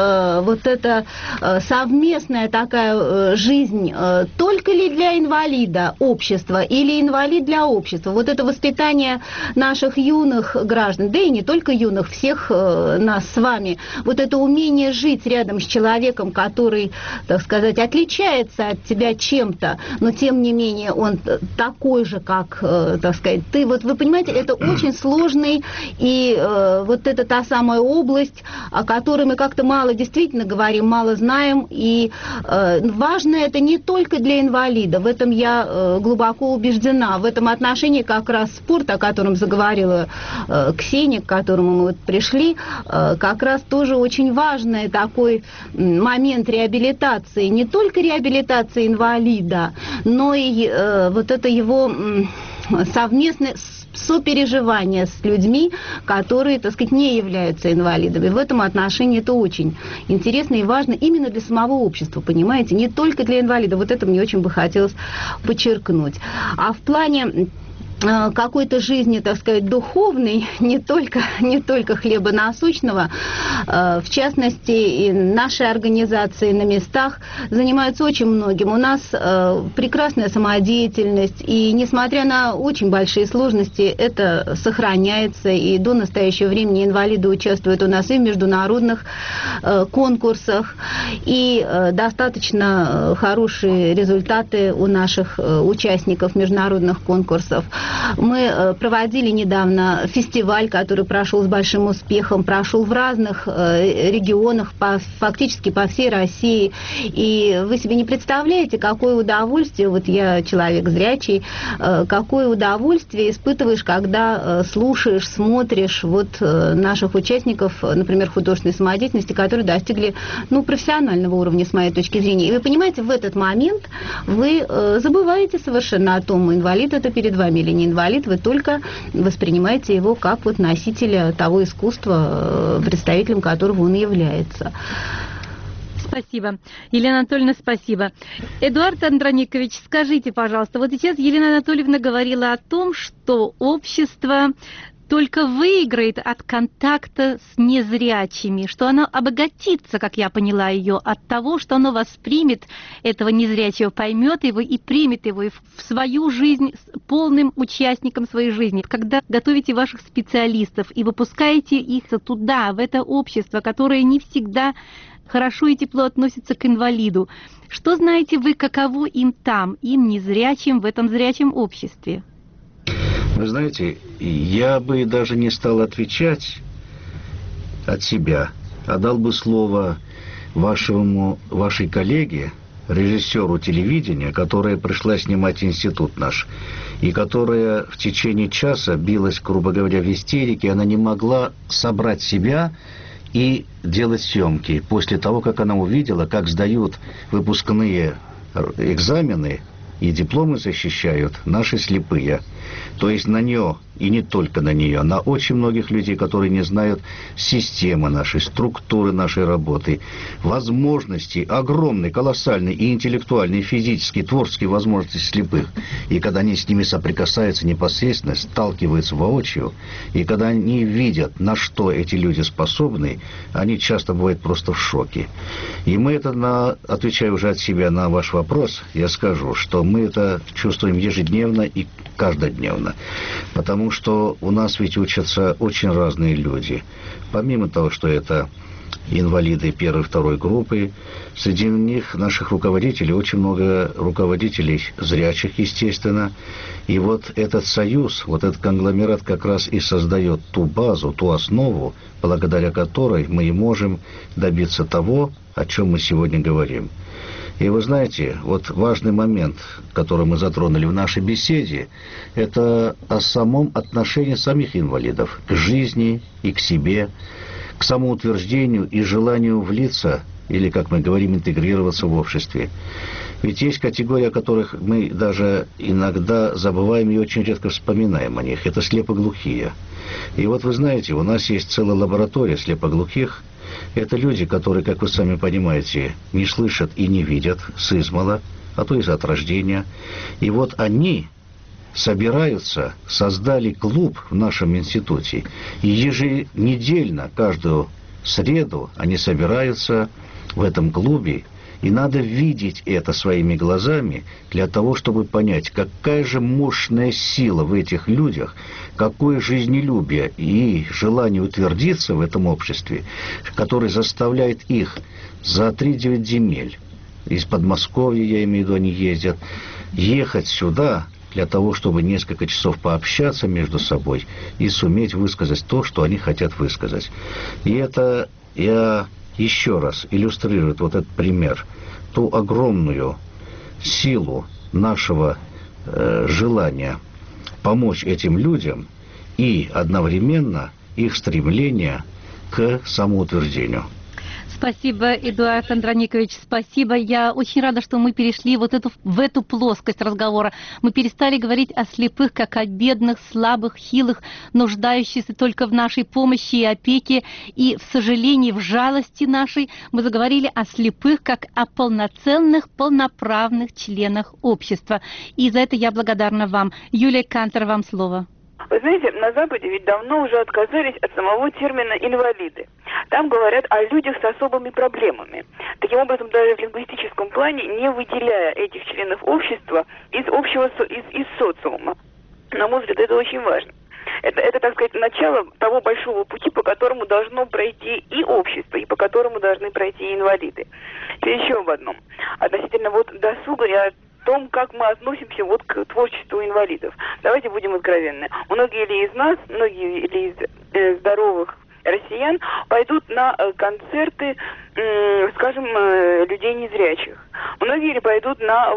Speaker 11: эта совместная такая жизнь, только ли для инвалида общества или инвалид для общества. Вот это воспитание наших юных граждан, да и не только юных, всех нас с вами, вот это умение жить рядом с человеком, который, так сказать, отличается от тебя чем-то, но тем не менее он такой же, как, так сказать, ты. Вот вы понимаете, это очень сложный, и вот это та самая область, о которой мы как-то мало действительно говорим, мало знаем, и важно это не только для инвалида, в этом я глубоко убеждена. В этом отношении как раз спорт, о котором заговорила Ксения, к которому мы вот пришли, как раз тоже очень важный такой момент реабилитации. Не только реабилитации инвалида, но и вот это его совместное сопереживание с людьми, которые, так сказать, не являются инвалидами. В этом отношении это очень интересно и важно именно для самого общества, понимаете, не только для инвалидов. Вот это мне очень бы хотелось подчеркнуть. А в плане какой-то жизни, так сказать, духовной, не только хлеба насущного, в частности, и наши организации на местах занимаются очень многим. У нас прекрасная самодеятельность, и несмотря на очень большие сложности, это сохраняется, и до настоящего времени инвалиды участвуют у нас и в международных конкурсах, и достаточно хорошие результаты у наших участников международных конкурсов. Мы проводили недавно фестиваль, который прошел с большим успехом, прошел в разных регионах, фактически по всей России. И вы себе не представляете, какое удовольствие, вот я человек зрячий, какое удовольствие испытываешь, когда слушаешь, смотришь вот наших участников, например, художественной самодеятельности, которые достигли, профессионального уровня, с моей точки зрения. И вы понимаете, в этот момент вы забываете совершенно о том, инвалид это перед вами или не инвалид, вы только воспринимаете его как вот носителя того искусства, представителем которого он является.
Speaker 2: Спасибо. Елена Анатольевна, спасибо. Эдуард Андроникович, скажите, пожалуйста, вот сейчас Елена Анатольевна говорила о том, что общество только выиграет от контакта с незрячими, что оно обогатится, как я поняла ее, от того, что оно воспримет этого незрячего, поймет его и примет его в свою жизнь с полным участником своей жизни. Когда готовите ваших специалистов и выпускаете их туда, в это общество, которое не всегда хорошо и тепло относится к инвалиду, что знаете вы, каково им там, им незрячим в этом зрячем обществе?
Speaker 13: Вы знаете, я бы даже не стал отвечать от себя, а дал бы слово вашей коллеге, режиссеру телевидения, которая пришла снимать институт наш, и которая в течение часа билась, грубо говоря, в истерике. Она не могла собрать себя и делать съемки после того, как она увидела, как сдают выпускные экзамены и дипломы защищают наши слепые. То есть на нее, и не только на нее, на очень многих людей, которые не знают системы нашей, структуры нашей работы, возможностей, огромной, колоссальной и интеллектуальной, и физической, и творческой возможности слепых. И когда они с ними соприкасаются непосредственно, сталкиваются воочию, и когда они видят, на что эти люди способны, они часто бывают просто в шоке. И мы это, отвечая уже от себя на ваш вопрос, я скажу, что мы это чувствуем ежедневно и каждодневно. Потому что у нас ведь учатся очень разные люди. Помимо того, что это инвалиды первой и второй группы, среди них наших руководителей, очень много руководителей зрячих, естественно. И вот этот союз, вот этот конгломерат как раз и создает ту базу, ту основу, благодаря которой мы и можем добиться того, о чем мы сегодня говорим. И вы знаете, вот важный момент, который мы затронули в нашей беседе, это о самом отношении самих инвалидов к жизни и к себе, к самоутверждению и желанию влиться или, как мы говорим, интегрироваться в обществе. Ведь есть категории, о которых мы даже иногда забываем и очень редко вспоминаем о них. Это слепоглухие. И вот вы знаете, у нас есть целая лаборатория слепоглухих. Это люди, которые, как вы сами понимаете, не слышат и не видят сизмала, а то и от рождения. И вот они собираются, создали клуб в нашем институте, и еженедельно, каждую среду, они собираются в этом клубе, и надо видеть это своими глазами для того, чтобы понять, какая же мощная сила в этих людях, какое жизнелюбие и желание утвердиться в этом обществе, которое заставляет их за 3-9 земель, из Подмосковья, я имею в виду, они ездят, ехать сюда для того, чтобы несколько часов пообщаться между собой и суметь высказать то, что они хотят высказать. И это я еще раз иллюстрирует вот этот пример, ту огромную силу нашего желания помочь этим людям и одновременно их стремление к самоутверждению.
Speaker 2: Спасибо, Эдуард Андроникович, спасибо. Я очень рада, что мы перешли в эту плоскость разговора. Мы перестали говорить о слепых, как о бедных, слабых, хилых, нуждающихся только в нашей помощи и опеке. И, в сожалении, в жалости нашей мы заговорили о слепых, как о полноценных, полноправных членах общества. И за это я благодарна вам. Юлия Кантер, вам слово.
Speaker 15: Вы знаете, на Западе ведь давно уже отказались от самого термина «инвалиды». Там говорят о людях с особыми проблемами. Таким образом, даже в лингвистическом плане, не выделяя этих членов общества из социума. На мой взгляд, это очень важно. Это, так сказать, начало того большого пути, по которому должно пройти и общество, и по которому должны пройти и инвалиды. Теперь еще об одном. Относительно досуга и том, как мы относимся к творчеству инвалидов. Давайте будем откровенны. Многие ли из нас, многие ли из здоровых россиян пойдут на концерты, скажем, людей незрячих? Многие ли пойдут на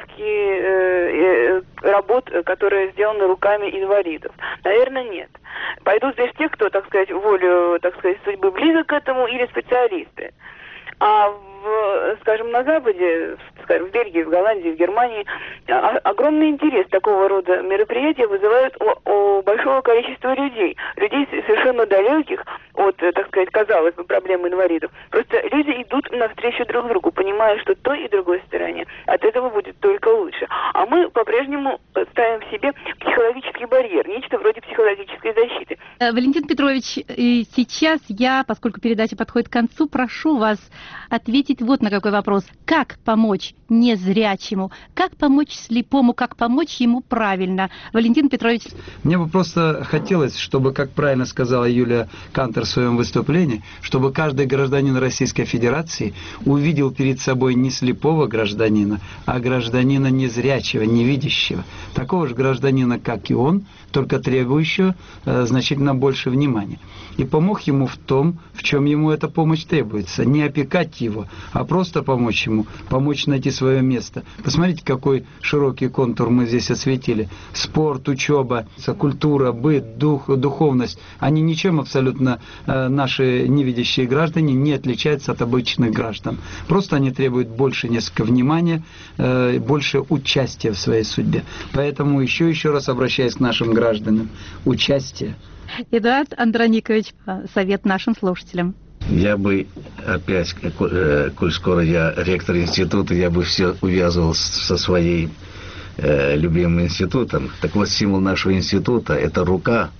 Speaker 15: выставки работ, которые сделаны руками инвалидов? Наверное, нет. Пойдут лишь те, кто, так сказать, волю, так сказать, судьбы близок к этому, или специалисты. А скажем, на Западе, скажем, в Бельгии, в Голландии, в Германии, огромный интерес такого рода мероприятия вызывают у большого количества людей совершенно далеких от, так сказать, казалось бы, проблем инвалидов. Просто люди идут навстречу друг другу, понимая, что той и другой стороне от этого будет только лучше. А мы по-прежнему ставим в себе психологический барьер, нечто вроде психологической защиты.
Speaker 2: Валентин Петрович, сейчас я, поскольку передача подходит к концу, прошу вас ответить вот на какой вопрос. Как помочь незрячему? Как помочь слепому? Как помочь ему правильно? Валентин Петрович.
Speaker 14: Мне бы просто хотелось, чтобы, как правильно сказала Юлия Кантер в своем выступлении, чтобы каждый гражданин Российской Федерации увидел перед собой не слепого гражданина, а гражданина незрячего, невидящего. Такого же гражданина, как и он, только требующего значительно больше внимания. И помог ему в том, в чем ему эта помощь требуется. Не опекать его, а просто помочь ему, помочь найти свое место. Посмотрите, какой широкий контур мы здесь осветили. Спорт, учеба, культура, быт, духовность. Они ничем абсолютно, наши невидящие граждане, не отличаются от обычных граждан. Просто они требуют больше несколько внимания, больше участия в своей судьбе. Поэтому еще раз обращаясь к нашим гражданам. Участие.
Speaker 2: Эдуард Андроникович, совет нашим слушателям.
Speaker 13: Я бы опять, коль скоро я ректор института, я бы все увязывал со своим любимым институтом. Так вот, символ нашего института – это рука,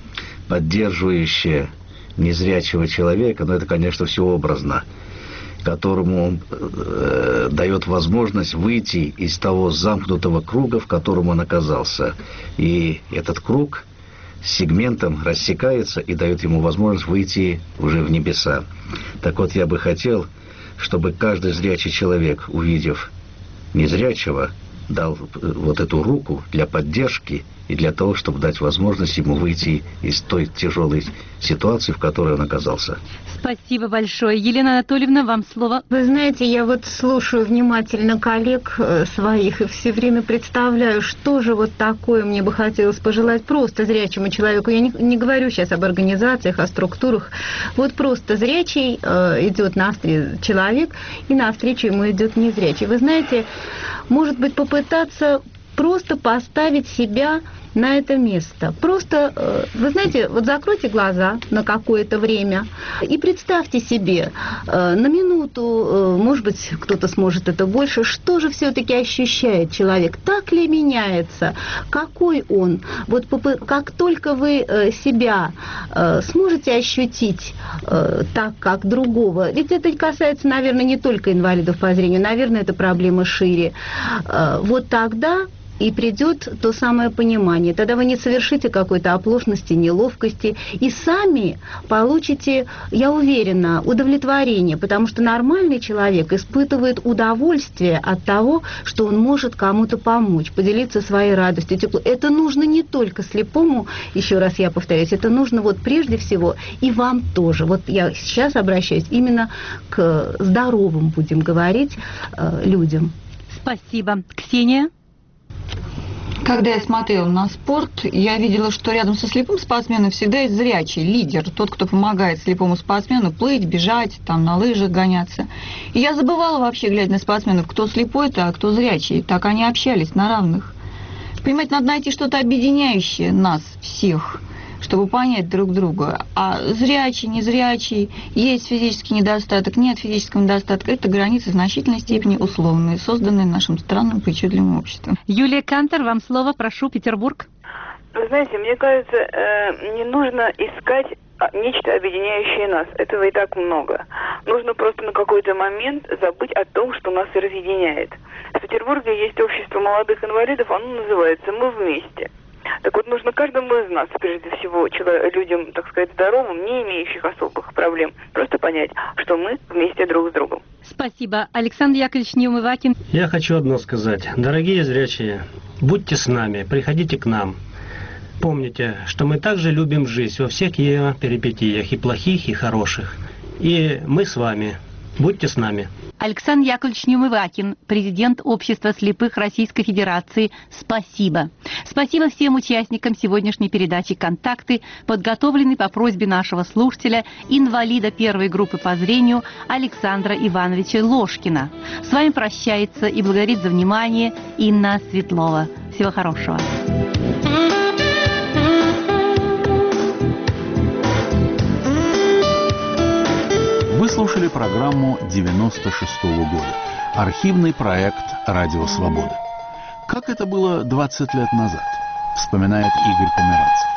Speaker 13: поддерживающая незрячего человека, но это, конечно, все образно, которому он дает возможность выйти из того замкнутого круга, в котором он оказался. И этот круг сегментом рассекается и дает ему возможность выйти уже в небеса. Так вот, я бы хотел, чтобы каждый зрячий человек, увидев незрячего, дал вот эту руку для поддержки и для того, чтобы дать возможность ему выйти из той тяжелой ситуации, в которой он оказался.
Speaker 2: Спасибо большое. Елена Анатольевна, вам слово.
Speaker 4: Вы знаете, я вот слушаю внимательно коллег своих и все время представляю, что же вот такое мне бы хотелось пожелать просто зрячему человеку. Я не говорю сейчас об организациях, о структурах. Вот просто зрячий идет навстречу человек, и навстречу ему идет незрячий. Вы знаете, может быть, попытаться просто поставить себя на это место. Просто, вы знаете, вот закройте глаза на какое-то время и представьте себе на минуту, может быть, кто-то сможет это больше, что же все-таки ощущает человек, так ли меняется, какой он. Вот как только вы себя сможете ощутить так, как другого, ведь это касается, наверное, не только инвалидов по зрению, наверное, эта проблема шире, вот тогда и придет то самое понимание. Тогда вы не совершите какой-то оплошности, неловкости, и сами получите, я уверена, удовлетворение, потому что нормальный человек испытывает удовольствие от того, что он может кому-то помочь, поделиться своей радостью, теплом. Это нужно не только слепому, еще раз я повторяюсь, это нужно вот прежде всего и вам тоже. Вот я сейчас обращаюсь именно к здоровым, будем говорить, людям.
Speaker 2: Спасибо. Ксения?
Speaker 16: Когда я смотрела на спорт, я видела, что рядом со слепым спортсменом всегда есть зрячий лидер, тот, кто помогает слепому спортсмену плыть, бежать, там на лыжах гоняться. И я забывала вообще, глядя на спортсменов, кто слепой-то, а кто зрячий. Так они общались на равных. Понимаете, надо найти что-то объединяющее нас всех, чтобы понять друг друга. А зрячий, незрячий, есть физический недостаток, нет физического недостатка. Это границы в значительной степени условные, созданные нашим странным причудливым обществом.
Speaker 2: Юлия Кантер, вам слово. Прошу, Петербург.
Speaker 15: Вы знаете, мне кажется, не нужно искать нечто объединяющее нас. Этого и так много. Нужно просто на какой-то момент забыть о том, что нас разъединяет. В Петербурге есть общество молодых инвалидов, оно называется «Мы вместе». Так вот, нужно каждому из нас, прежде всего, людям, так сказать, здоровым, не имеющих особых проблем, просто понять, что мы вместе друг с другом.
Speaker 2: Спасибо. Александр Яковлевич Неумывакин.
Speaker 12: Я хочу одно сказать. Дорогие зрячие, будьте с нами, приходите к нам. Помните, что мы также любим жизнь во всех ее перипетиях, и плохих, и хороших. И мы с вами. Будьте с нами.
Speaker 2: Александр Яковлевич Неумывакин, президент Общества слепых Российской Федерации. Спасибо. Спасибо всем участникам сегодняшней передачи «Контакты», подготовленной по просьбе нашего слушателя, инвалида первой группы по зрению Александра Ивановича Ложкина. С вами прощается и благодарит за внимание Инна Светлова. Всего хорошего.
Speaker 1: Вы слушали программу 96-го года. Архивный проект «Радио Свобода». Как это было 20 лет назад, вспоминает Игорь Померанцев.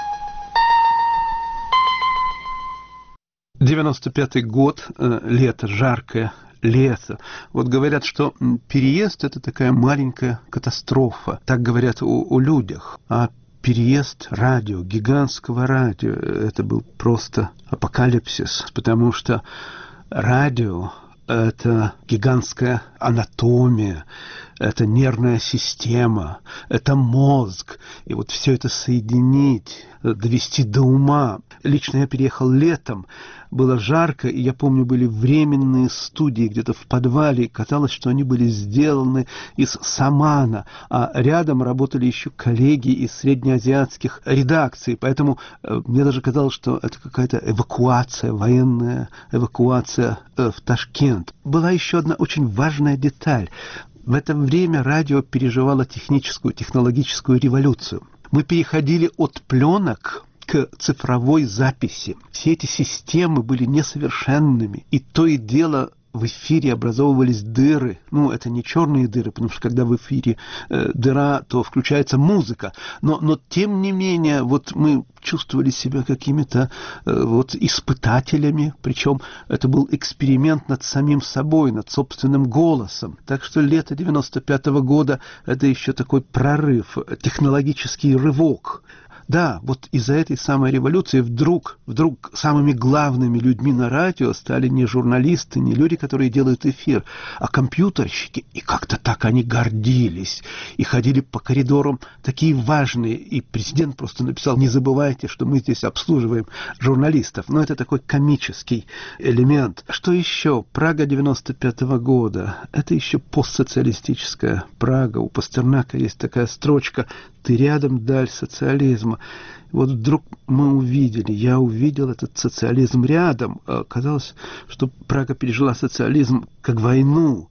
Speaker 20: 95-й год, лето, жаркое лето. Вот говорят, что переезд – это такая маленькая катастрофа. Так говорят о людях. А переезд радио, гигантского радио, это был просто апокалипсис, потому что радио – это гигантская анатомия, это нервная система, это мозг. И вот все это соединить, довести до ума. Лично я переехал летом, было жарко, и я помню, были временные студии где-то в подвале, и казалось, что они были сделаны из самана, а рядом работали еще коллеги из среднеазиатских редакций, поэтому мне даже казалось, что это какая-то эвакуация, военная эвакуация в Ташкент. Была еще одна очень важная деталь. В это время радио переживало технологическую революцию. Мы переходили от пленок к цифровой записи. Все эти системы были несовершенными, и то и дело в эфире образовывались дыры. Ну, это не черные дыры, потому что когда в эфире дыра, то включается музыка. Но тем не менее, вот мы чувствовали себя какими-то вот испытателями, причем это был эксперимент над самим собой, над собственным голосом. Так что лето 95-го года это еще такой прорыв, технологический рывок. Да, вот из-за этой самой революции вдруг самыми главными людьми на радио стали не журналисты, не люди, которые делают эфир, а компьютерщики. И как-то так они гордились. И ходили по коридорам такие важные. И президент просто написал: не забывайте, что мы здесь обслуживаем журналистов. Но это такой комический элемент. Что еще? Прага 95-го года. Это еще постсоциалистическая Прага. У Пастернака есть такая строчка: «Ты рядом, даль социализма». Вот вдруг я увидел этот социализм рядом. Казалось, что Прага пережила социализм как войну.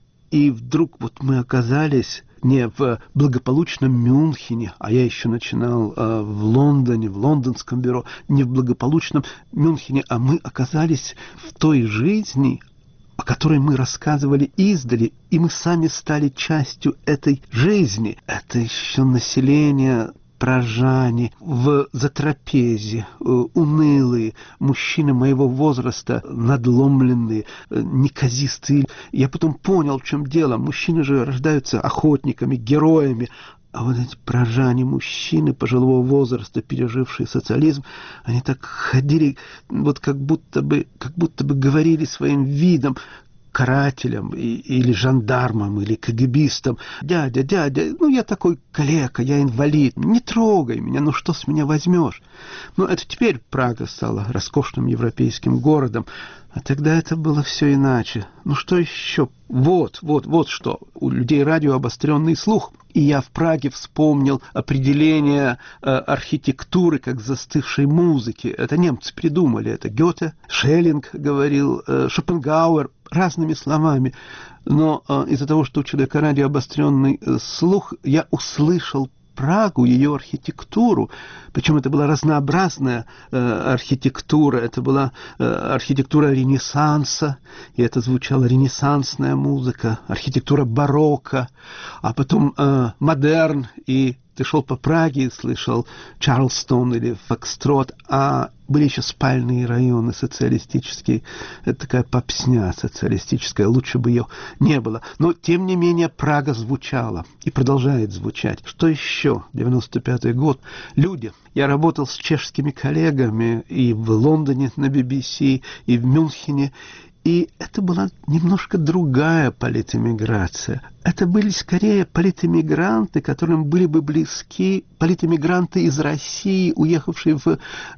Speaker 20: И вдруг вот мы оказались не в благополучном Мюнхене, а я еще начинал в Лондоне, в лондонском бюро, не в благополучном Мюнхене, а мы оказались в той жизни, о которой мы рассказывали издали, и мы сами стали частью этой жизни. Это еще население, пражане, в затрапезе, унылые, мужчины моего возраста, надломленные, неказистые. Я потом понял, в чем дело. Мужчины же рождаются охотниками, героями. А вот эти пражане, мужчины пожилого возраста, пережившие социализм, они так ходили, вот как будто бы говорили своим видом карателям или жандармам, или КГБистам: дядя, я такой калека, я инвалид, не трогай меня, что с меня возьмешь? Это теперь Прага стала роскошным европейским городом, а тогда это было все иначе. Что еще? Вот что. У людей радио обостренный слух. И я в Праге вспомнил определение архитектуры как застывшей музыки. Это немцы придумали. Это Гёте, Шеллинг говорил, Шопенгауэр, разными словами. Но из-за того, что у человека радио обостренный слух, я услышал Прагу, ее архитектуру. Причем это была разнообразная архитектура. Это была архитектура Ренессанса, и это звучала ренессансная музыка, архитектура барокко, а потом модерн, и ты шел по Праге и слышал Чарльстон или Фокстрот, а были еще спальные районы социалистические. Это такая попсня социалистическая, лучше бы ее не было. Но, тем не менее, Прага звучала и продолжает звучать. Что еще? 95-й год. Люди. Я работал с чешскими коллегами и в Лондоне на BBC, и в Мюнхене. И это была немножко другая политэмиграция. Это были скорее политэмигранты, которым были бы близки политэмигранты из России, уехавшие в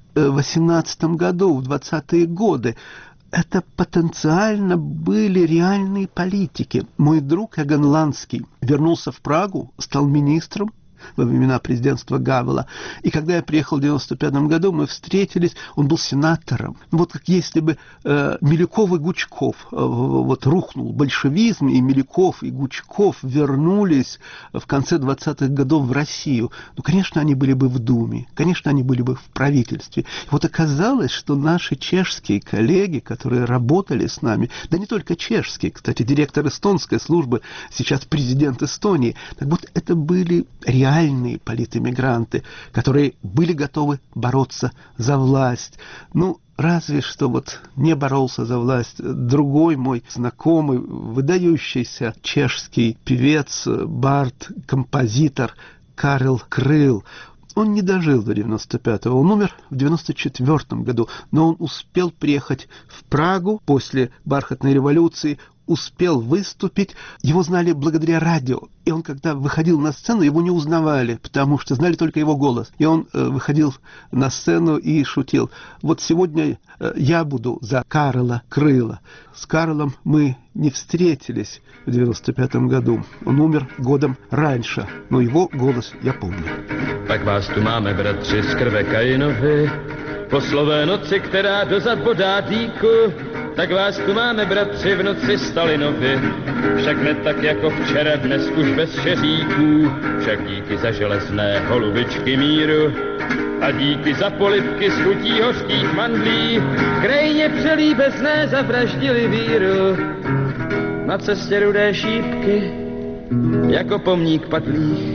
Speaker 20: 18 году, в 20-е годы. Это потенциально были реальные политики. Мой друг Эгон Ланский вернулся в Прагу, стал министром во времена президентства Гавела. И когда я приехал в 95 году, мы встретились, он был сенатором. Вот как если бы Милюков и Гучков, вот рухнул большевизм, и Милюков и Гучков вернулись в конце 20-х годов в Россию. Конечно, они были бы в Думе, конечно, они были бы в правительстве. И вот оказалось, что наши чешские коллеги, которые работали с нами, да не только чешские, кстати, директор эстонской службы, сейчас президент Эстонии, так вот это были реальные политэмигранты, которые были готовы бороться за власть. Разве что вот не боролся за власть другой мой знакомый, выдающийся чешский певец, бард, композитор Карел Крыл. Он не дожил до 95-го, он умер в 94-м году, но он успел приехать в Прагу после бархатной революции, успел выступить, его знали благодаря радио. И он, когда выходил на сцену, его не узнавали, потому что знали только его голос. И он выходил на сцену и шутил: вот сегодня я буду за Карела Крыла. С Карлом мы не встретились в 95-м году. Он умер годом раньше, но его голос я помню.
Speaker 21: Tak vás tu máme, bratři, z krve Kainovi, po slové noci, která dozad bodá dýku. Tak vás tu máme, bratři, v noci Stalinovi, však ne tak jako včera, dnes už bez šeříků, však díky za železné holubičky míru a díky za polibky s chutí hořkých mandlí, v krajině přelíbezné zavraždili víru. Na cestě rudé šípky, jako pomník padlých,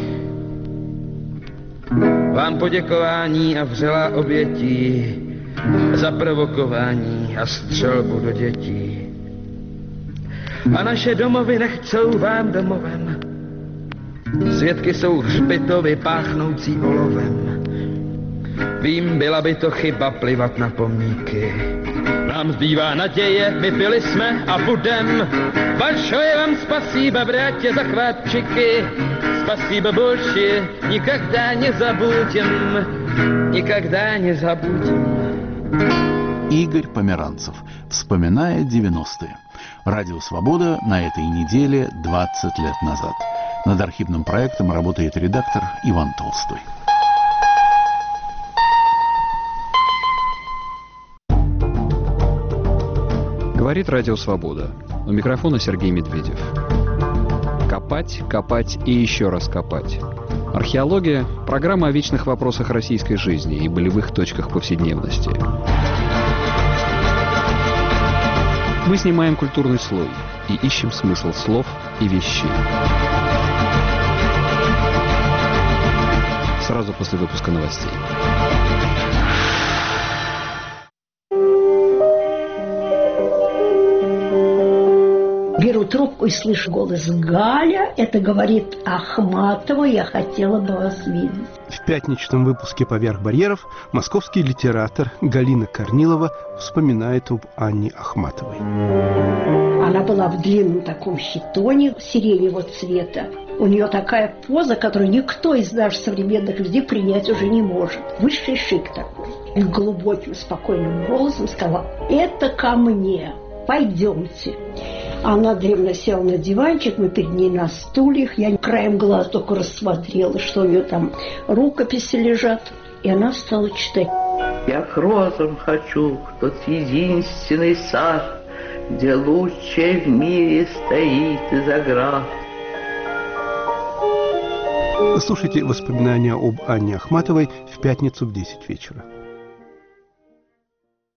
Speaker 21: vám poděkování a vřelá obětí za provokování a střelbu do dětí. A naše domovy nechcou vám domovem. Svědky jsou hřbitovy páchnoucí olovem. Vím, byla by to chyba plivat na pomníky. Nám zbývá naděje, my byli jsme a budem. Большое вам спасибо, братья захватчики. Спасибо большое, никогда не забудем. Никогда не забудем.
Speaker 1: Игорь Померанцев, вспоминая 90-е. Радио «Свобода» на этой неделе 20 лет назад. Над архивным проектом работает редактор Иван Толстой.
Speaker 5: Говорит Радио «Свобода». У микрофона Сергей Медведев. Копать, копать и еще раз копать. Археология – программа о вечных вопросах российской жизни и болевых точках повседневности. Мы снимаем культурный слой и ищем смысл слов и вещей. Сразу после выпуска новостей.
Speaker 22: Беру трубку и слышу голос: «Галя, это говорит Ахматова, я хотела бы вас видеть».
Speaker 20: В пятничном выпуске «Поверх барьеров» московский литератор Галина Корнилова вспоминает об Анне Ахматовой.
Speaker 22: Она была в длинном таком хитоне сиреневого цвета. У нее такая поза, которую никто из наших современных людей принять уже не может. Высший шик такой. И глубоким, спокойным голосом сказала: «Это ко мне, пойдемте». Она дремно села на диванчик, мы перед ней на стульях. Я краем глаз только рассмотрела, что у нее там рукописи лежат. И она стала читать.
Speaker 23: «Я к розам хочу, в тот единственный сад, где лучшее в мире стоит из оград».
Speaker 20: Слушайте воспоминания об Анне Ахматовой в пятницу в 10 вечера.